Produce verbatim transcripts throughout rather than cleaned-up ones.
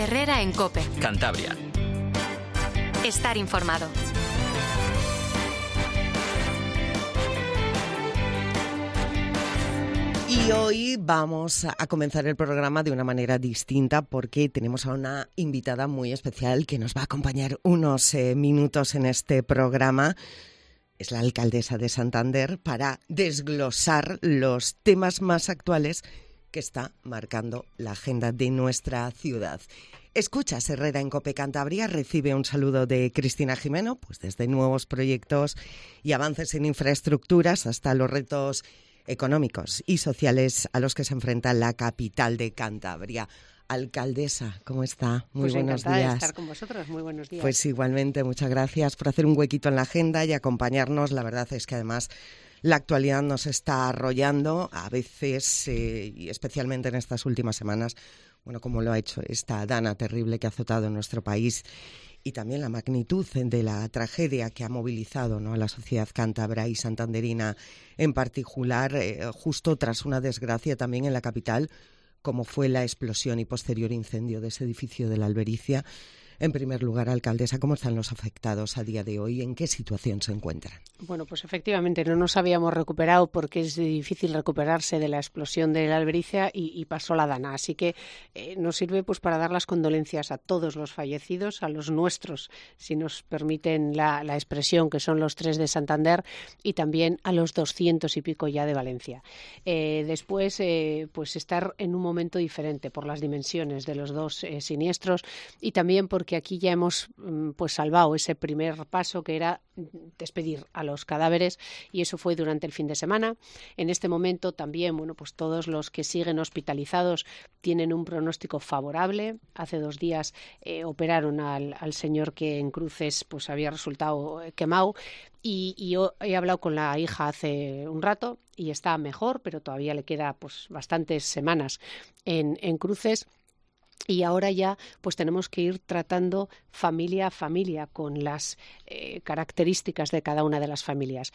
Herrera en COPE. Cantabria. Estar informado. Y hoy vamos a comenzar el programa de una manera distinta porque tenemos a una invitada muy especial que nos va a acompañar unos eh, minutos en este programa. Es la alcaldesa de Santander para desglosar los temas más actuales que está marcando la agenda de nuestra ciudad. Escuchas Herrera en COPE Cantabria, recibe un saludo de Cristina Jimeno, pues desde nuevos proyectos y avances en infraestructuras hasta los retos económicos y sociales a los que se enfrenta la capital de Cantabria. Alcaldesa, ¿cómo está? Muy pues buenos encantada días. de estar con vosotros, muy buenos días. Pues igualmente, muchas gracias por hacer un huequito en la agenda y acompañarnos. La verdad es que además la actualidad nos está arrollando, a veces, eh, y especialmente en estas últimas semanas, bueno, como lo ha hecho esta dana terrible que ha azotado en nuestro país, y también la magnitud de la tragedia que ha movilizado, ¿no?, a la sociedad cántabra y santanderina en particular, eh, justo tras una desgracia también en la capital, como fue la explosión y posterior incendio de ese edificio de la Albericia. En primer lugar, alcaldesa, ¿cómo están los afectados a día de hoy? ¿En qué situación se encuentran? Bueno, pues efectivamente no nos habíamos recuperado porque es difícil recuperarse de la explosión de la Albericia y, y pasó la dana. Así que eh, nos sirve pues para dar las condolencias a todos los fallecidos, a los nuestros, si nos permiten la, la expresión, que son los tres de Santander, y también a los doscientos y pico ya de Valencia. Eh, después, eh, pues estar en un momento diferente por las dimensiones de los dos eh, siniestros y también porque aquí ya hemos pues salvado ese primer paso que era despedir a los cadáveres y eso fue durante el fin de semana. En este momento también, bueno, pues todos los que siguen hospitalizados tienen un pronóstico favorable. Hace dos días eh, operaron al, al señor que en Cruces pues había resultado quemado y, y yo he hablado con la hija hace un rato y está mejor, pero todavía le queda pues bastantes semanas en, en Cruces. Y ahora ya pues tenemos que ir tratando familia a familia con las eh, características de cada una de las familias.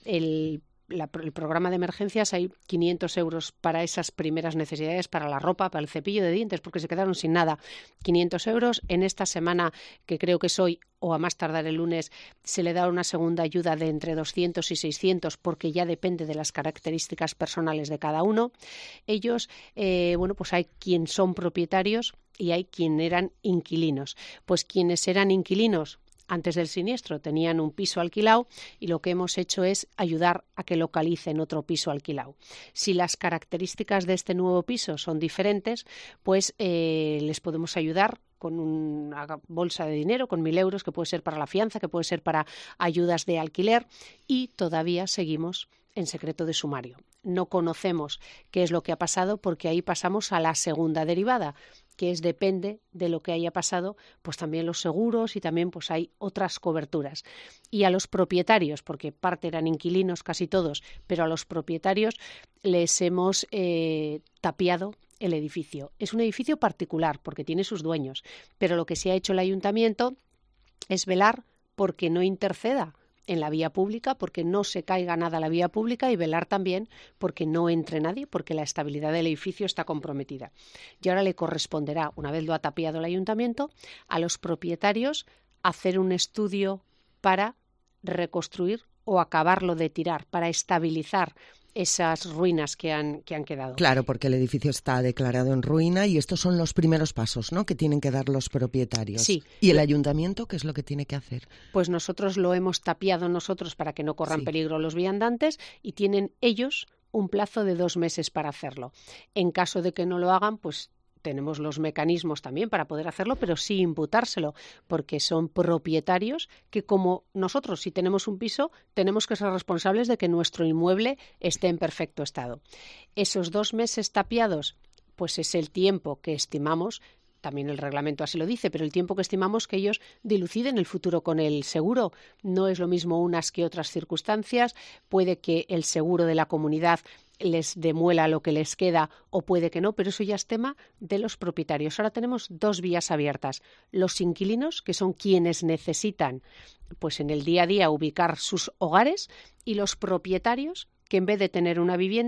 El La, el programa de emergencias hay quinientos euros para esas primeras necesidades, para la ropa, para el cepillo de dientes, porque se quedaron sin nada. quinientos euros. En esta semana, que creo que es hoy o a más tardar el lunes, se le da una segunda ayuda de entre doscientos y seiscientos, porque ya depende de las características personales de cada uno. Ellos, eh, bueno, pues hay quien son propietarios y hay quien eran inquilinos. Pues quienes eran inquilinos antes del siniestro tenían un piso alquilado y lo que hemos hecho es ayudar a que localicen otro piso alquilado. Si las características de este nuevo piso son diferentes, pues eh, les podemos ayudar con una bolsa de dinero, con mil euros, que puede ser para la fianza, que puede ser para ayudas de alquiler, y todavía seguimos en secreto de sumario. No conocemos qué es lo que ha pasado porque ahí pasamos a la segunda derivada, que es depende de lo que haya pasado, pues también los seguros y también pues hay otras coberturas. Y a los propietarios, porque parte eran inquilinos casi todos, pero a los propietarios les hemos eh, tapiado el edificio. Es un edificio particular porque tiene sus dueños, pero lo que sí ha hecho el ayuntamiento es velar porque no interceda en la vía pública, porque no se caiga nada a la vía pública, y velar también porque no entre nadie, porque la estabilidad del edificio está comprometida. Y ahora le corresponderá, una vez lo ha tapiado el ayuntamiento, a los propietarios hacer un estudio para reconstruir o acabarlo de tirar, para estabilizar esas ruinas que han, que han quedado. Claro, porque el edificio está declarado en ruina y estos son los primeros pasos, ¿no?, que tienen que dar los propietarios. Sí. ¿Y el ayuntamiento qué es lo que tiene que hacer? Pues nosotros lo hemos tapiado nosotros para que no corran Sí. peligro los viandantes y tienen ellos un plazo de dos meses para hacerlo. En caso de que no lo hagan, pues tenemos los mecanismos también para poder hacerlo, pero sí imputárselo, porque son propietarios que, como nosotros, si tenemos un piso, tenemos que ser responsables de que nuestro inmueble esté en perfecto estado. Esos dos meses tapiados, pues es el tiempo que estimamos, también el reglamento así lo dice, pero el tiempo que estimamos que ellos diluciden el futuro con el seguro. No es lo mismo unas que otras circunstancias, puede que el seguro de la comunidad les demuela lo que les queda o puede que no, pero eso ya es tema de los propietarios. Ahora tenemos dos vías abiertas. Los inquilinos, que son quienes necesitan pues en el día a día ubicar sus hogares, y los propietarios, que en vez de tener una vivienda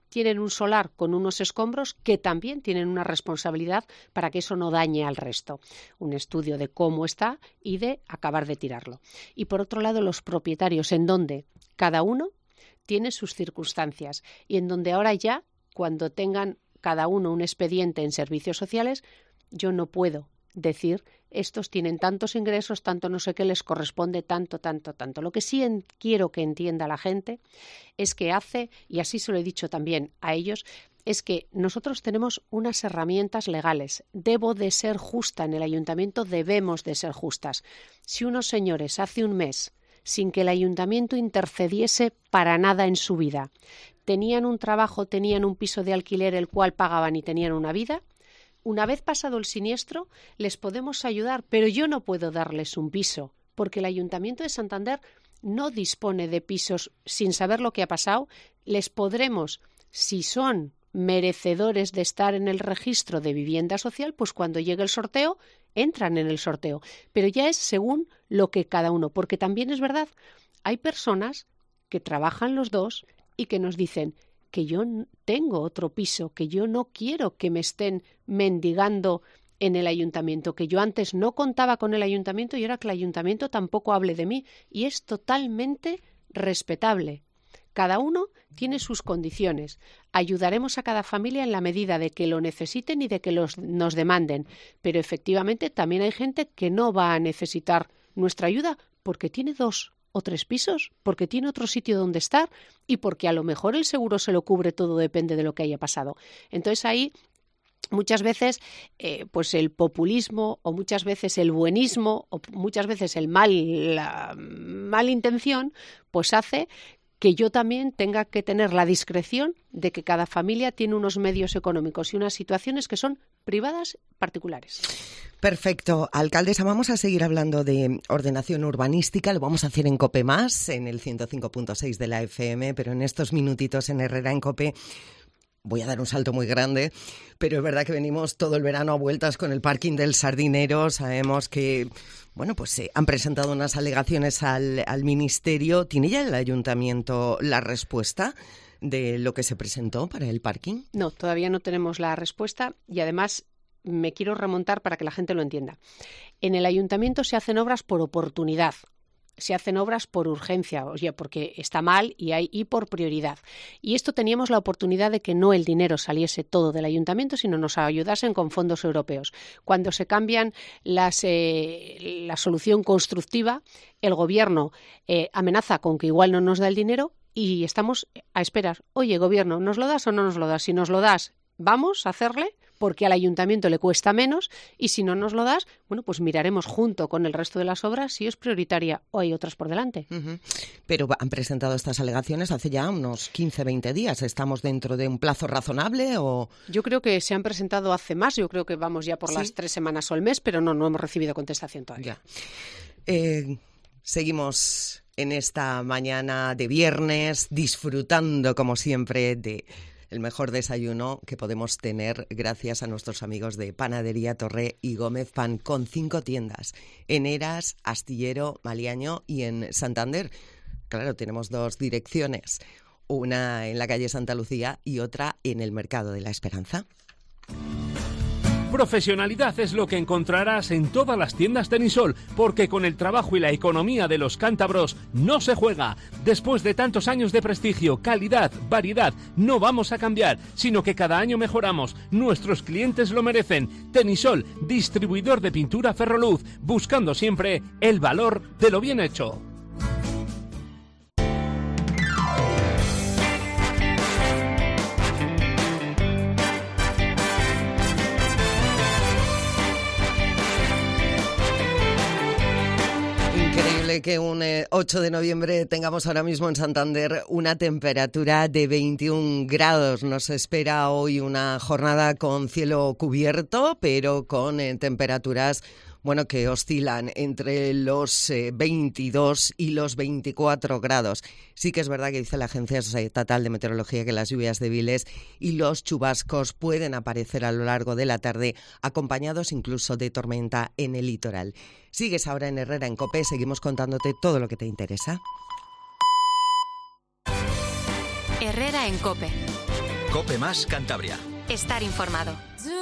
tienen un solar con unos escombros que también tienen una responsabilidad para que eso no dañe al resto. Un estudio de cómo está y de acabar de tirarlo. Y por otro lado, los propietarios, en donde cada uno tiene sus circunstancias y en donde ahora ya, cuando tengan cada uno un expediente en servicios sociales, yo no puedo decir estos tienen tantos ingresos, tanto no sé qué les corresponde, tanto, tanto, tanto. Lo que sí en, quiero que entienda la gente es que hace, y así se lo he dicho también a ellos, es que nosotros tenemos unas herramientas legales. Debo de ser justa en el ayuntamiento, debemos de ser justas. Si unos señores hace un mes, sin que el ayuntamiento intercediese para nada en su vida, tenían un trabajo, tenían un piso de alquiler el cual pagaban y tenían una vida, una vez pasado el siniestro, les podemos ayudar, pero yo no puedo darles un piso, porque el Ayuntamiento de Santander no dispone de pisos sin saber lo que ha pasado. Les podremos, si son merecedores de estar en el registro de vivienda social, pues cuando llegue el sorteo, entran en el sorteo. Pero ya es según lo que cada uno, porque también es verdad, hay personas que trabajan los dos y que nos dicen que yo tengo otro piso, que yo no quiero que me estén mendigando en el ayuntamiento, que yo antes no contaba con el ayuntamiento y ahora que el ayuntamiento tampoco hable de mí. Y es totalmente respetable. Cada uno tiene sus condiciones. Ayudaremos a cada familia en la medida de que lo necesiten y de que los, nos demanden. Pero efectivamente también hay gente que no va a necesitar nuestra ayuda porque tiene dos o tres pisos, porque tiene otro sitio donde estar y porque a lo mejor el seguro se lo cubre todo, depende de lo que haya pasado. Entonces ahí muchas veces eh, pues el populismo o muchas veces el buenismo o muchas veces el mal, la mala intención pues hace que yo también tenga que tener la discreción de que cada familia tiene unos medios económicos y unas situaciones que son privadas particulares. Perfecto. Alcaldesa, vamos a seguir hablando de ordenación urbanística, lo vamos a hacer en COPE más, en el ciento cinco punto seis de la F M, pero en estos minutitos en Herrera en COPE voy a dar un salto muy grande, pero es verdad que venimos todo el verano a vueltas con el parking del Sardinero. Sabemos que, bueno, pues se han presentado unas alegaciones al, al Ministerio. ¿Tiene ya el Ayuntamiento la respuesta de lo que se presentó para el parking? No, todavía no tenemos la respuesta y además me quiero remontar para que la gente lo entienda. En el Ayuntamiento se hacen obras por oportunidad. Se hacen obras por urgencia, oye, porque está mal y hay y por prioridad. Y esto teníamos la oportunidad de que no el dinero saliese todo del ayuntamiento, sino nos ayudasen con fondos europeos. Cuando se cambian las, eh, la solución constructiva, el gobierno eh, amenaza con que igual no nos da el dinero y estamos a esperar. Oye, gobierno, ¿nos lo das o no nos lo das? Si nos lo das, vamos a hacerle, porque al ayuntamiento le cuesta menos, y si no nos lo das, bueno, pues miraremos junto con el resto de las obras si es prioritaria o hay otras por delante. Uh-huh. Pero han presentado estas alegaciones hace ya unos quince, veinte días. ¿Estamos dentro de un plazo razonable o...? Yo creo que se han presentado hace más, yo creo que vamos ya por ¿Sí? las tres semanas o el mes, pero no, no hemos recibido contestación todavía. Ya. Eh, seguimos en esta mañana de viernes, disfrutando como siempre de el mejor desayuno que podemos tener gracias a nuestros amigos de Panadería Torré y Gómez Pan, con cinco tiendas, en Eras, Astillero, Maliaño y en Santander. Claro, tenemos dos direcciones, una en la calle Santa Lucía y otra en el Mercado de la Esperanza. Profesionalidad es lo que encontrarás en todas las tiendas Tenisol, porque con el trabajo y la economía de los cántabros no se juega. Después de tantos años de prestigio, calidad, variedad, no vamos a cambiar, sino que cada año mejoramos. Nuestros clientes lo merecen. Tenisol, distribuidor de pintura Ferroluz, buscando siempre el valor de lo bien hecho. Que un eh, ocho de noviembre tengamos ahora mismo en Santander una temperatura de veintiún grados. Nos espera hoy una jornada con cielo cubierto, pero con eh, temperaturas bueno, que oscilan entre los eh, veintidós y los veinticuatro grados. Sí que es verdad que dice la Agencia Estatal de Meteorología que las lluvias débiles y los chubascos pueden aparecer a lo largo de la tarde, acompañados incluso de tormenta en el litoral. Sigues ahora en Herrera en COPE, seguimos contándote todo lo que te interesa. Herrera en COPE. COPE más Cantabria. Estar informado.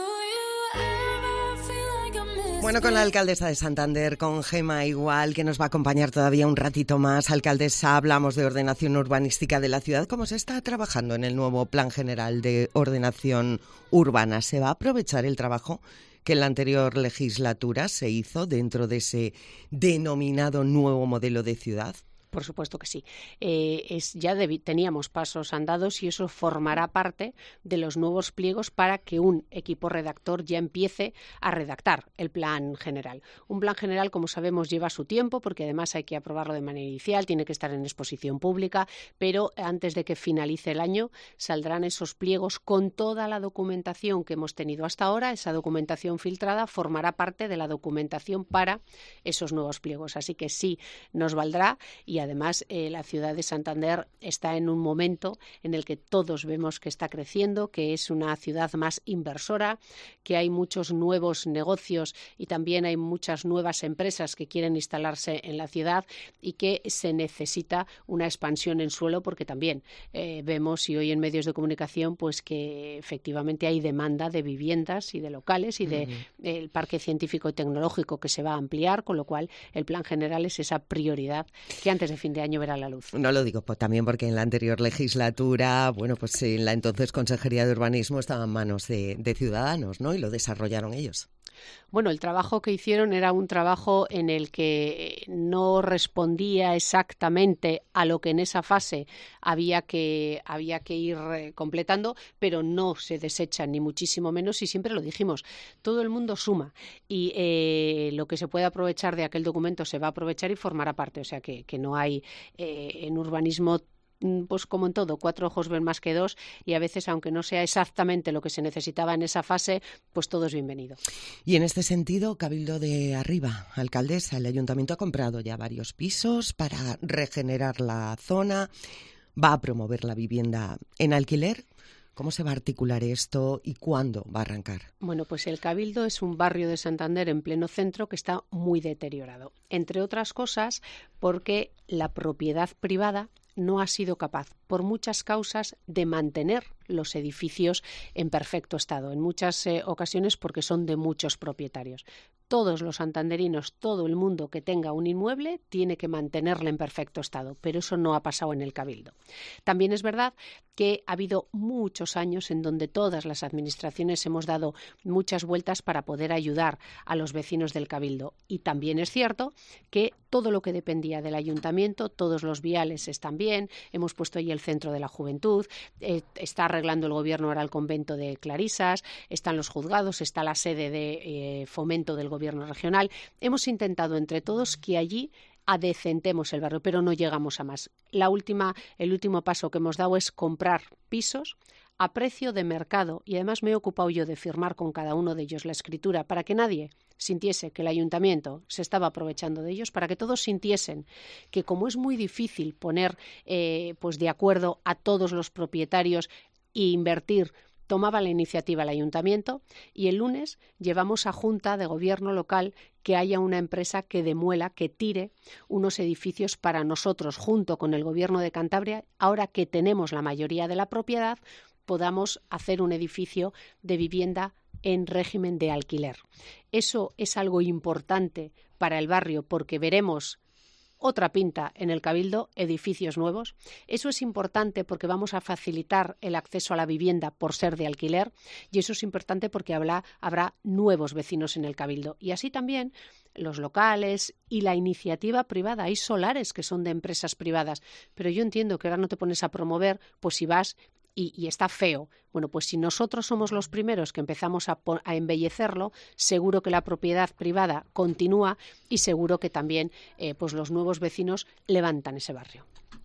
Bueno, con la alcaldesa de Santander, con Gema Igual, que nos va a acompañar todavía un ratito más. Alcaldesa, hablamos de ordenación urbanística de la ciudad. ¿Cómo se está trabajando en el nuevo Plan General de Ordenación Urbana? ¿Se va a aprovechar el trabajo que en la anterior legislatura se hizo dentro de ese denominado nuevo modelo de ciudad? Por supuesto que sí. Eh, es, ya debi- teníamos pasos andados y eso formará parte de los nuevos pliegos para que un equipo redactor ya empiece a redactar el plan general. Un plan general, como sabemos, lleva su tiempo porque además hay que aprobarlo de manera inicial, tiene que estar en exposición pública, pero antes de que finalice el año saldrán esos pliegos con toda la documentación que hemos tenido hasta ahora. Esa documentación filtrada formará parte de la documentación para esos nuevos pliegos. Así que sí, nos valdrá. Y además eh, la ciudad de Santander está en un momento en el que todos vemos que está creciendo, que es una ciudad más inversora, que hay muchos nuevos negocios y también hay muchas nuevas empresas que quieren instalarse en la ciudad y que se necesita una expansión en suelo porque también eh, vemos y hoy en medios de comunicación pues que efectivamente hay demanda de viviendas y de locales y de, uh-huh. del parque científico y tecnológico que se va a ampliar, con lo cual el plan general es esa prioridad que antes de fin de año verá la luz. No lo digo pues, también porque en la anterior legislatura, bueno, pues en la entonces Consejería de Urbanismo estaba en manos de, de Ciudadanos, ¿no? Y lo desarrollaron ellos. Bueno, el trabajo que hicieron era un trabajo en el que no respondía exactamente a lo que en esa fase había que, había que ir completando, pero no se desecha ni muchísimo menos y siempre lo dijimos, todo el mundo suma y eh, lo que se puede aprovechar de aquel documento se va a aprovechar y formará parte, o sea que, que no hay eh, en urbanismo pues como en todo, cuatro ojos ven más que dos y a veces, aunque no sea exactamente lo que se necesitaba en esa fase, pues todo es bienvenido. Y en este sentido, Cabildo de Arriba, alcaldesa, el ayuntamiento ha comprado ya varios pisos para regenerar la zona, va a promover la vivienda en alquiler. ¿Cómo se va a articular esto y cuándo va a arrancar? Bueno, pues el Cabildo es un barrio de Santander en pleno centro que está muy deteriorado, entre otras cosas porque la propiedad privada no ha sido capaz, por muchas causas, de mantener los edificios en perfecto estado, en muchas eh, ocasiones porque son de muchos propietarios. Todos los santanderinos, todo el mundo que tenga un inmueble tiene que mantenerlo en perfecto estado, pero eso no ha pasado en el Cabildo. También es verdad que ha habido muchos años en donde todas las administraciones hemos dado muchas vueltas para poder ayudar a los vecinos del Cabildo. Y también es cierto que todo lo que dependía del ayuntamiento, todos los viales están bien, hemos puesto ahí el centro de la juventud, eh, está arreglando el gobierno ahora el convento de Clarisas, están los juzgados, está la sede de eh, fomento del gobierno regional. Hemos intentado entre todos que allí adecentemos el barrio, pero no llegamos a más. La última, el último paso que hemos dado es comprar pisos a precio de mercado y además me he ocupado yo de firmar con cada uno de ellos la escritura para que nadie sintiese que el ayuntamiento se estaba aprovechando de ellos, para que todos sintiesen que como es muy difícil poner eh, pues de acuerdo a todos los propietarios e invertir, tomaba la iniciativa el ayuntamiento y el lunes llevamos a Junta de Gobierno local que haya una empresa que demuela, que tire unos edificios para nosotros, junto con el Gobierno de Cantabria, ahora que tenemos la mayoría de la propiedad, podamos hacer un edificio de vivienda en régimen de alquiler. Eso es algo importante para el barrio porque veremos otra pinta en el Cabildo, edificios nuevos. Eso es importante porque vamos a facilitar el acceso a la vivienda por ser de alquiler y eso es importante porque habrá, habrá nuevos vecinos en el Cabildo. Y así también los locales y la iniciativa privada. Hay solares que son de empresas privadas, pero yo entiendo que ahora no te pones a promover, pues si vas y, y está feo. Bueno, pues si nosotros somos los primeros que empezamos a, a embellecerlo, seguro que la propiedad privada continúa y seguro que también eh, pues los nuevos vecinos levantan ese barrio.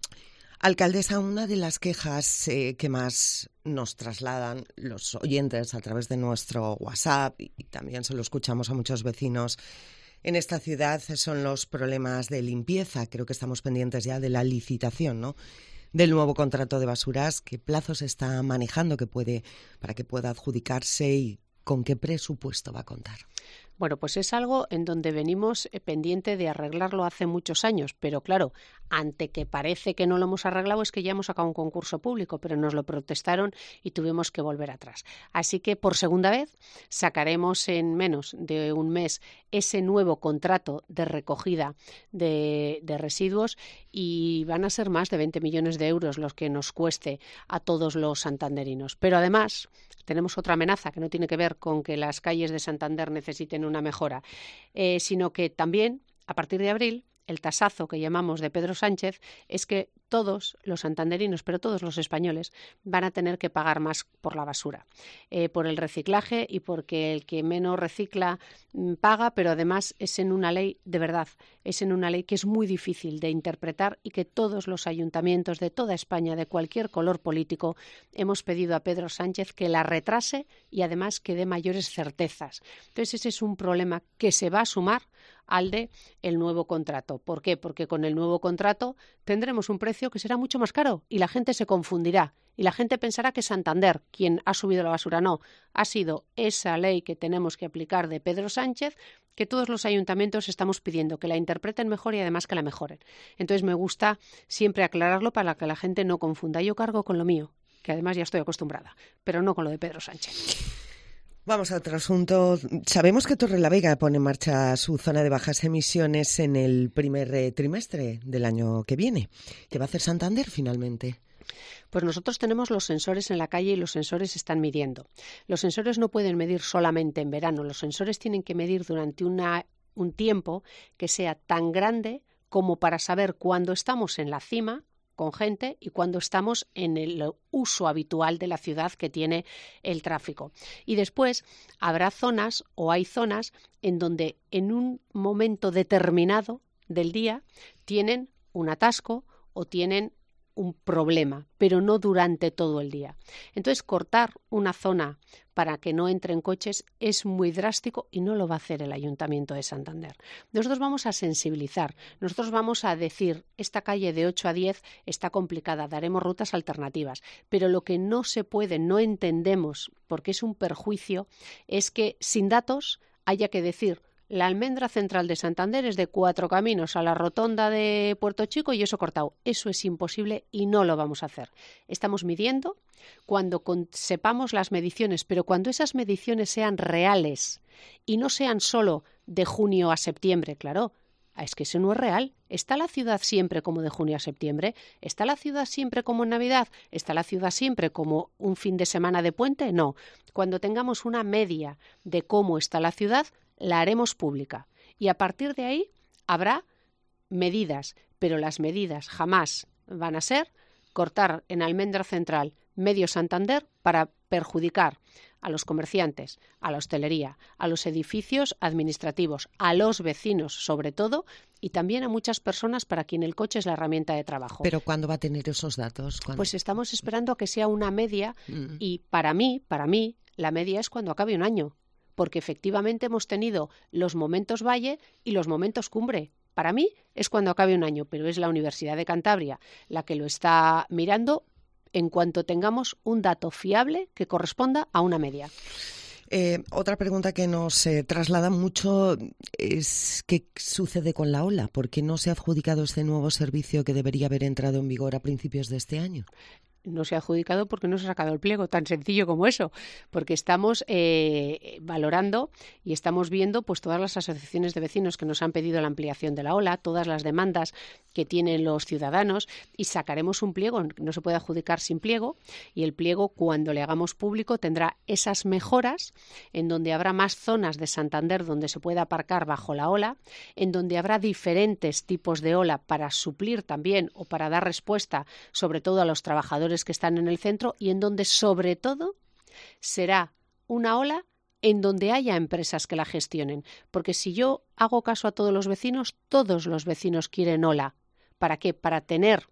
Alcaldesa, una de las quejas eh, que más nos trasladan los oyentes a través de nuestro WhatsApp y, y también se lo escuchamos a muchos vecinos en esta ciudad son los problemas de limpieza. Creo que estamos pendientes ya de la licitación, ¿no?, del nuevo contrato de basuras. ¿Qué plazos se está manejando que puede, para que pueda adjudicarse y con qué presupuesto va a contar? Bueno, pues es algo en donde venimos pendiente de arreglarlo hace muchos años, pero claro, ante que parece que no lo hemos arreglado es que ya hemos sacado un concurso público, pero nos lo protestaron y tuvimos que volver atrás. Así que por segunda vez sacaremos en menos de un mes ese nuevo contrato de recogida de, de residuos y van a ser más de veinte millones de euros los que nos cueste a todos los santanderinos. Pero además tenemos otra amenaza que no tiene que ver con que las calles de Santander necesiten una mejora, eh, sino que también, a partir de abril, el tasazo que llamamos de Pedro Sánchez es que todos los santanderinos, pero todos los españoles, van a tener que pagar más por la basura, eh, por el reciclaje y porque el que menos recicla mm, paga, pero además es en una ley de verdad, es en una ley que es muy difícil de interpretar y que todos los ayuntamientos de toda España, de cualquier color político, hemos pedido a Pedro Sánchez que la retrase y además que dé mayores certezas. Entonces ese es un problema que se va a sumar al de el nuevo contrato. ¿Por qué? Porque con el nuevo contrato tendremos un precio que será mucho más caro y la gente se confundirá y la gente pensará que Santander quien ha subido la basura. No, ha sido esa ley que tenemos que aplicar de Pedro Sánchez que todos los ayuntamientos estamos pidiendo que la interpreten mejor y además que la mejoren. Entonces me gusta siempre aclararlo para que la gente no confunda. Yo cargo con lo mío, que además ya estoy acostumbrada, pero no con lo de Pedro Sánchez. Vamos a otro asunto. Sabemos que Torrelavega pone en marcha su zona de bajas emisiones en el primer eh, trimestre del año que viene. ¿Qué va a hacer Santander finalmente? Pues nosotros tenemos los sensores en la calle y los sensores están midiendo. Los sensores no pueden medir solamente en verano, los sensores tienen que medir durante una, un tiempo que sea tan grande como para saber cuándo estamos en la cima con gente y cuando estamos en el uso habitual de la ciudad que tiene el tráfico. Y después habrá zonas o hay zonas en donde en un momento determinado del día tienen un atasco o tienen un problema, pero no durante todo el día. Entonces, cortar una zona para que no entren coches es muy drástico y no lo va a hacer el Ayuntamiento de Santander. Nosotros vamos a sensibilizar, nosotros vamos a decir, esta calle de ocho a diez está complicada, daremos rutas alternativas, pero lo que no se puede, no entendemos, porque es un perjuicio, es que sin datos haya que decir la almendra central de Santander es de Cuatro Caminos a la rotonda de Puerto Chico y eso cortado. Eso es imposible y no lo vamos a hacer. Estamos midiendo cuando con, sepamos las mediciones, pero cuando esas mediciones sean reales y no sean solo de junio a septiembre, claro, es que eso no es real. ¿Está la ciudad siempre como de junio a septiembre? ¿Está la ciudad siempre como en Navidad? ¿Está la ciudad siempre como un fin de semana de puente? No. Cuando tengamos una media de cómo está la ciudad, la haremos pública. Y a partir de ahí habrá medidas, pero las medidas jamás van a ser cortar en Almendra Central medio Santander para perjudicar a los comerciantes, a la hostelería, a los edificios administrativos, a los vecinos sobre todo y también a muchas personas para quien el coche es la herramienta de trabajo. ¿Pero cuándo va a tener esos datos? ¿Cuándo? Pues estamos esperando a que sea una media mm. y para mí, para mí, la media es cuando acabe un año, porque efectivamente hemos tenido los momentos valle y los momentos cumbre. Para mí es cuando acabe un año, pero es la Universidad de Cantabria la que lo está mirando en cuanto tengamos un dato fiable que corresponda a una media. Eh, otra pregunta que nos eh, traslada mucho es ¿qué sucede con la ola? ¿Por qué no se ha adjudicado este nuevo servicio que debería haber entrado en vigor a principios de este año? No se ha adjudicado porque no se ha sacado el pliego, tan sencillo como eso, porque estamos eh, valorando y estamos viendo pues todas las asociaciones de vecinos que nos han pedido la ampliación de la ola, todas las demandas que tienen los ciudadanos y sacaremos un pliego, no se puede adjudicar sin pliego y el pliego cuando le hagamos público tendrá esas mejoras en donde habrá más zonas de Santander donde se pueda aparcar bajo la ola, en donde habrá diferentes tipos de ola para suplir también o para dar respuesta sobre todo a los trabajadores que están en el centro y en donde sobre todo será una ola en donde haya empresas que la gestionen, porque si yo hago caso a todos los vecinos, todos los vecinos quieren ola. ¿Para qué? Para tener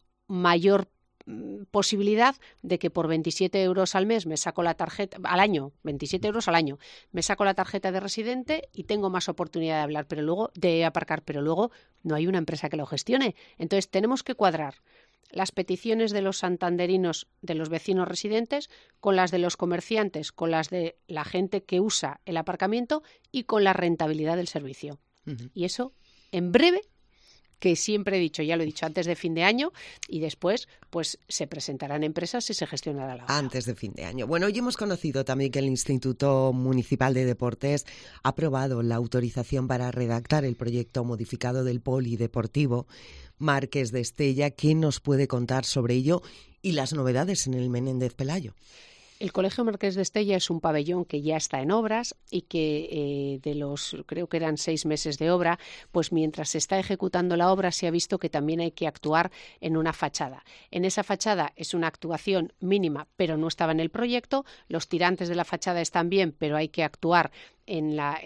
mayor posibilidad de que por veintisiete euros al mes me saco la tarjeta, al año, veintisiete euros al año, me saco la tarjeta de residente y tengo más oportunidad de hablar, pero luego de aparcar, pero luego no hay una empresa que lo gestione. Entonces tenemos que cuadrar las peticiones de los santanderinos, de los vecinos residentes, con las de los comerciantes, con las de la gente que usa el aparcamiento y con la rentabilidad del servicio. Uh-huh. Y eso, en breve, que siempre he dicho, ya lo he dicho, antes de fin de año, y después pues se presentarán empresas y se gestionará la obra. Antes de fin de año. Bueno, hoy hemos conocido también que el Instituto Municipal de Deportes ha aprobado la autorización para redactar el proyecto modificado del polideportivo Marqués de Estella. ¿Qué nos puede contar sobre ello y las novedades en el Menéndez Pelayo? El Colegio Marqués de Estella es un pabellón que ya está en obras y que eh, de los, creo que eran seis meses de obra, pues mientras se está ejecutando la obra se ha visto que también hay que actuar en una fachada. En esa fachada es una actuación mínima, pero no estaba en el proyecto. Los tirantes de la fachada están bien, pero hay que actuar en la,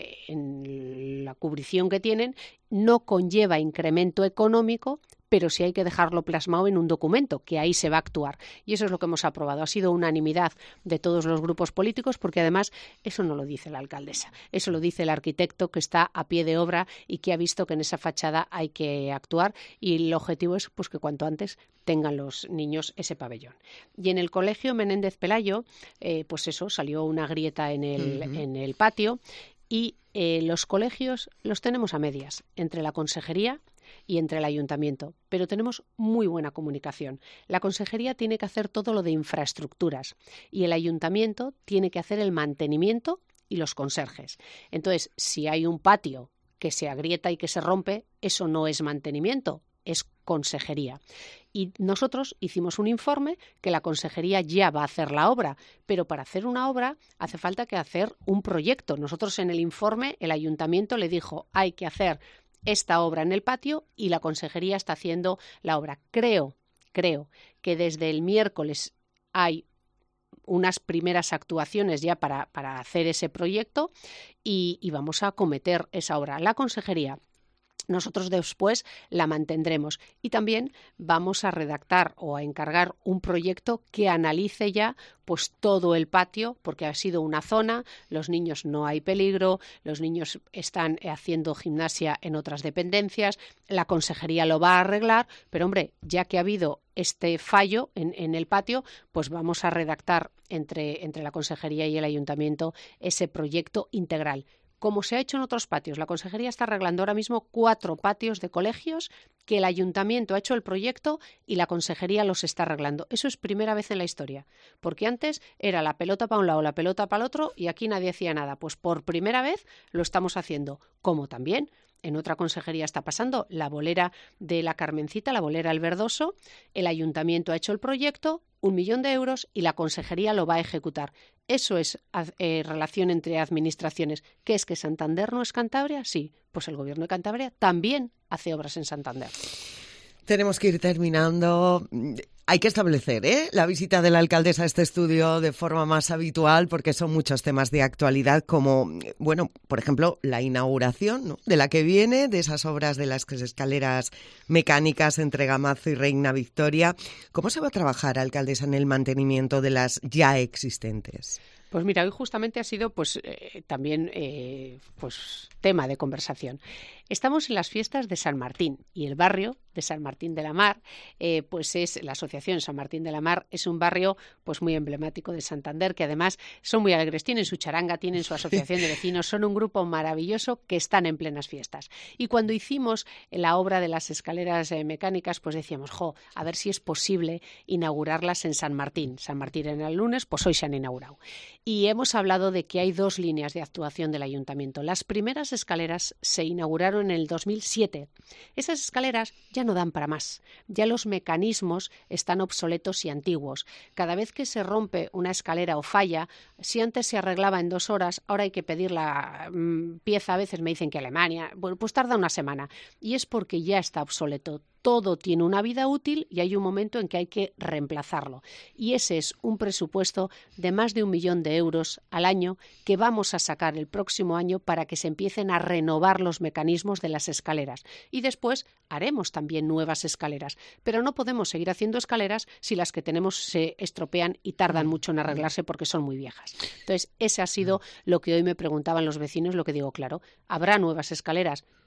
en la cubrición que tienen. No conlleva incremento económico, pero sí hay que dejarlo plasmado en un documento, que ahí se va a actuar. Y eso es lo que hemos aprobado. Ha sido unanimidad de todos los grupos políticos, porque además eso no lo dice la alcaldesa, eso lo dice el arquitecto que está a pie de obra y que ha visto que en esa fachada hay que actuar, y el objetivo es pues que cuanto antes tengan los niños ese pabellón. Y en el Colegio Menéndez Pelayo, eh, pues eso, salió una grieta en el, uh-huh. en el patio, y eh, los colegios los tenemos a medias, entre la consejería y entre el ayuntamiento, pero tenemos muy buena comunicación. La consejería tiene que hacer todo lo de infraestructuras y el ayuntamiento tiene que hacer el mantenimiento y los conserjes. Entonces, si hay un patio que se agrieta y que se rompe, eso no es mantenimiento, es consejería. Y nosotros hicimos un informe que la consejería ya va a hacer la obra, pero para hacer una obra hace falta que hacer un proyecto. Nosotros en el informe, el ayuntamiento le dijo, hay que hacer esta obra en el patio, y la consejería está haciendo la obra. Creo, creo que desde el miércoles hay unas primeras actuaciones ya para, para hacer ese proyecto y, y vamos a acometer esa obra. La consejería, nosotros después la mantendremos, y también vamos a redactar o a encargar un proyecto que analice ya pues todo el patio, porque ha sido una zona, los niños no hay peligro, los niños están haciendo gimnasia en otras dependencias, la consejería lo va a arreglar, pero hombre, ya que ha habido este fallo en, en el patio, pues vamos a redactar entre, entre la consejería y el ayuntamiento ese proyecto integral. Como se ha hecho en otros patios, la consejería está arreglando ahora mismo cuatro patios de colegios que el ayuntamiento ha hecho el proyecto y la consejería los está arreglando. Eso es primera vez en la historia, porque antes era la pelota para un lado, la pelota para el otro, y aquí nadie hacía nada. Pues por primera vez lo estamos haciendo, como también en otra consejería está pasando, la bolera de la Carmencita, la bolera El Verdoso, el ayuntamiento ha hecho el proyecto, un millón de euros, y la consejería lo va a ejecutar. Eso es eh, relación entre administraciones. ¿Qué es que Santander no es Cantabria? Sí, pues el Gobierno de Cantabria también hace obras en Santander. Tenemos que ir terminando. Hay que establecer ¿eh? la visita de la alcaldesa a este estudio de forma más habitual, porque son muchos temas de actualidad, como, bueno, por ejemplo, la inauguración, ¿no?, de la que viene, de esas obras de las escaleras mecánicas entre Gamazo y Reina Victoria. ¿Cómo se va a trabajar, alcaldesa, en el mantenimiento de las ya existentes? Pues mira, hoy justamente ha sido pues eh, también eh, pues tema de conversación. Estamos en las fiestas de San Martín, y el barrio de San Martín de la Mar, eh, pues es la asociación San Martín de la Mar, es un barrio pues muy emblemático de Santander, que además son muy alegres, tienen su charanga, tienen su asociación de vecinos, son un grupo maravilloso que están en plenas fiestas. Y cuando hicimos la obra de las escaleras eh, mecánicas, pues decíamos, jo, a ver si es posible inaugurarlas en San Martín. San Martín era el lunes, pues hoy se han inaugurado. Y hemos hablado de que hay dos líneas de actuación del ayuntamiento. Las primeras escaleras se inauguraron en el dos mil siete. Esas escaleras ya no dan para más. Ya los mecanismos están obsoletos y antiguos. Cada vez que se rompe una escalera o falla, si antes se arreglaba en dos horas, ahora hay que pedir la mmm, pieza. A veces me dicen que Alemania, bueno, pues tarda una semana. Y es porque ya está obsoleto. Todo tiene una vida útil y hay un momento en que hay que reemplazarlo. Y ese es un presupuesto de más de un millón de euros al año que vamos a sacar el próximo año para que se empiecen a renovar los mecanismos de las escaleras. Y después haremos también nuevas escaleras. Pero no podemos seguir haciendo escaleras si las que tenemos se estropean y tardan mucho en arreglarse porque son muy viejas. Entonces, ese ha sido lo que hoy me preguntaban los vecinos, lo que digo, claro, habrá nuevas escaleras,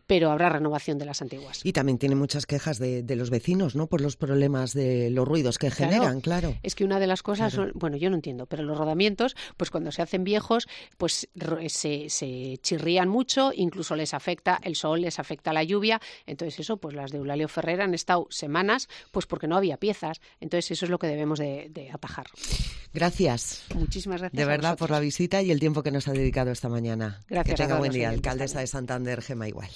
pero habrá renovación de las antiguas. Y también tiene muchas quejas de, de los vecinos, ¿no? Por los problemas de los ruidos que Claro, generan, claro. Es que una de las cosas, Claro. son, bueno, yo no entiendo, pero los rodamientos, pues cuando se hacen viejos, pues ro- se, se chirrían mucho, incluso les afecta el sol, les afecta la lluvia. Entonces eso, pues las de Eulalio Ferrer han estado semanas, pues porque no había piezas. Entonces eso es lo que debemos de, de atajar. Gracias. Muchísimas gracias. De a verdad por vosotros. la visita y el tiempo que nos ha dedicado esta mañana. Gracias Que a tenga todos buen los día. oyentes Alcaldesa también. de Santander, Gemma Igual.